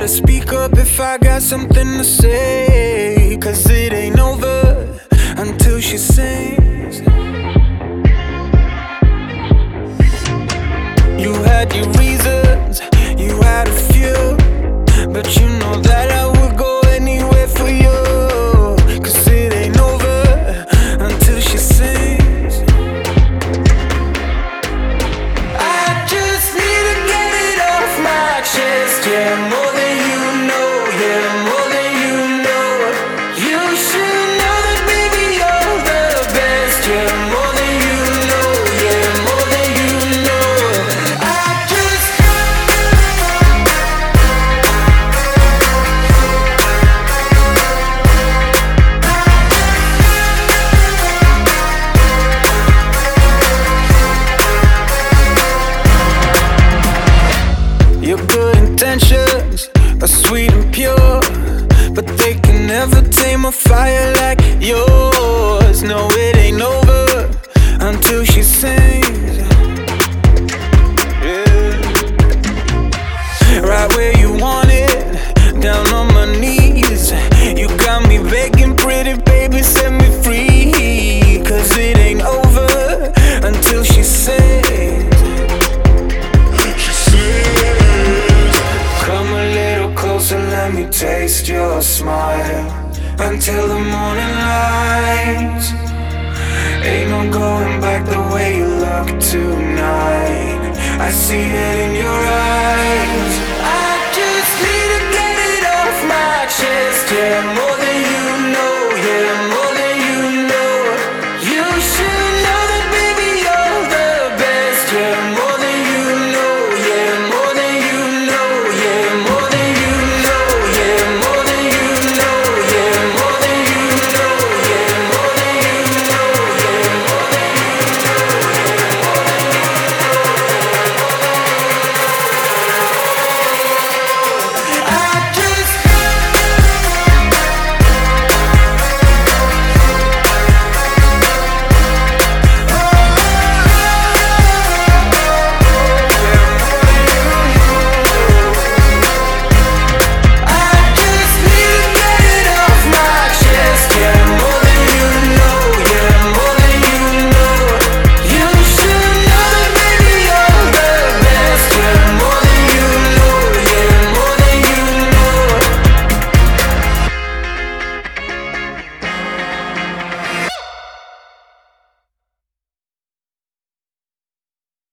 better speak up if I got something to say, 'cause it ain't over until she sings. You had your reasons, you had a few, but you know that I would go anywhere for you, 'cause it ain't over until she sings. I just need to get it off my chest, yeah, more than you know, yeah, more than you know. You should know that baby you're the best, yeah, more than you know, yeah, more than you know. I just Your good intentions are sweet and pure, but they can never tame a fire like yours. No, it ain't over until she sings. Yeah. Right where you want it, down on my knees. You got me begging, pretty baby, set me free, 'cause it ain't over until she sings. Come a little closer, let me taste your smile until the morning light. Ain't no going back the way you look tonight. I see it in your eyes.